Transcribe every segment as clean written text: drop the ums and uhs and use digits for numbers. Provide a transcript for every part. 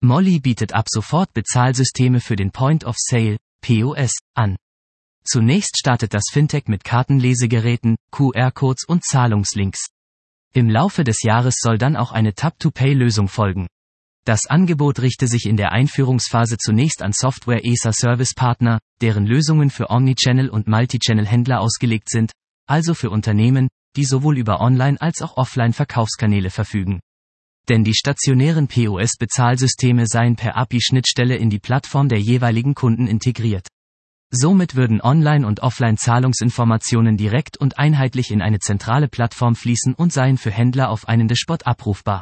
Molly bietet ab sofort Bezahlsysteme für den Point of Sale, POS, an. Zunächst startet das Fintech mit Kartenlesegeräten, QR-Codes und Zahlungslinks. Im Laufe des Jahres soll dann auch eine Tap-to-Pay-Lösung folgen. Das Angebot richte sich in der Einführungsphase zunächst an Software-as-a-Service-Partner, deren Lösungen für Omnichannel- und Multichannel-Händler ausgelegt sind, also für Unternehmen, die sowohl über Online- als auch Offline-Verkaufskanäle verfügen. Denn die stationären POS-Bezahlsysteme seien per API-Schnittstelle in die Plattform der jeweiligen Kunden integriert. Somit würden Online- und Offline-Zahlungsinformationen direkt und einheitlich in eine zentrale Plattform fließen und seien für Händler auf einen Dashboard abrufbar.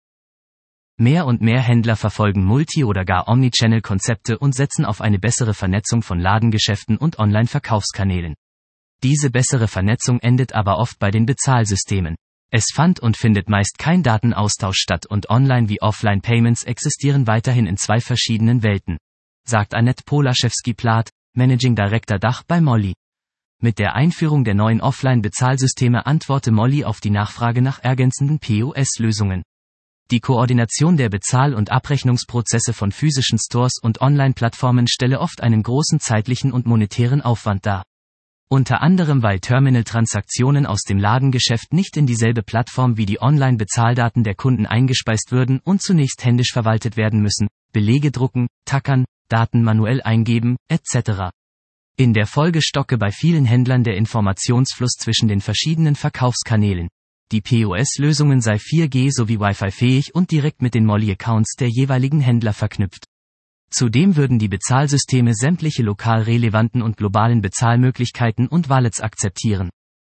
Mehr und mehr Händler verfolgen Multi- oder gar Omnichannel-Konzepte und setzen auf eine bessere Vernetzung von Ladengeschäften und Online-Verkaufskanälen. Diese bessere Vernetzung endet aber oft bei den Bezahlsystemen. Es fand und findet meist kein Datenaustausch statt und Online- wie Offline-Payments existieren weiterhin in zwei verschiedenen Welten, sagt Annette Polaschewski-Plath, Managing Director Dach bei Molly. Mit der Einführung der neuen Offline-Bezahlsysteme antworte Molly auf die Nachfrage nach ergänzenden POS-Lösungen. Die Koordination der Bezahl- und Abrechnungsprozesse von physischen Stores und Online-Plattformen stelle oft einen großen zeitlichen und monetären Aufwand dar. Unter anderem weil Terminal-Transaktionen aus dem Ladengeschäft nicht in dieselbe Plattform wie die Online-Bezahldaten der Kunden eingespeist würden und zunächst händisch verwaltet werden müssen, Belege drucken, tackern, Daten manuell eingeben, etc. In der Folge stocke bei vielen Händlern der Informationsfluss zwischen den verschiedenen Verkaufskanälen. Die POS-Lösungen sei 4G sowie Wi-Fi-fähig und direkt mit den Molly-Accounts der jeweiligen Händler verknüpft. Zudem würden die Bezahlsysteme sämtliche lokal relevanten und globalen Bezahlmöglichkeiten und Wallets akzeptieren.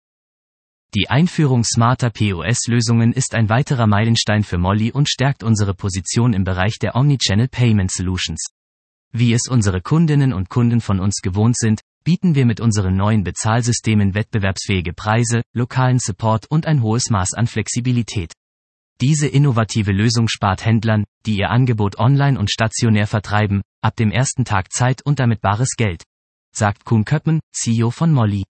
Die Einführung smarter POS-Lösungen ist ein weiterer Meilenstein für Molly und stärkt unsere Position im Bereich der Omnichannel Payment Solutions. Wie es unsere Kundinnen und Kunden von uns gewohnt sind, bieten wir mit unseren neuen Bezahlsystemen wettbewerbsfähige Preise, lokalen Support und ein hohes Maß an Flexibilität. Diese innovative Lösung spart Händlern, die ihr Angebot online und stationär vertreiben, ab dem ersten Tag Zeit und damit bares Geld, sagt Koen Köppen, CEO von Molly.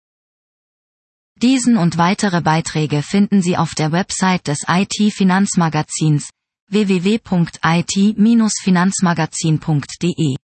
Diesen und weitere Beiträge finden Sie auf der Website des IT-Finanzmagazins www.it-finanzmagazin.de.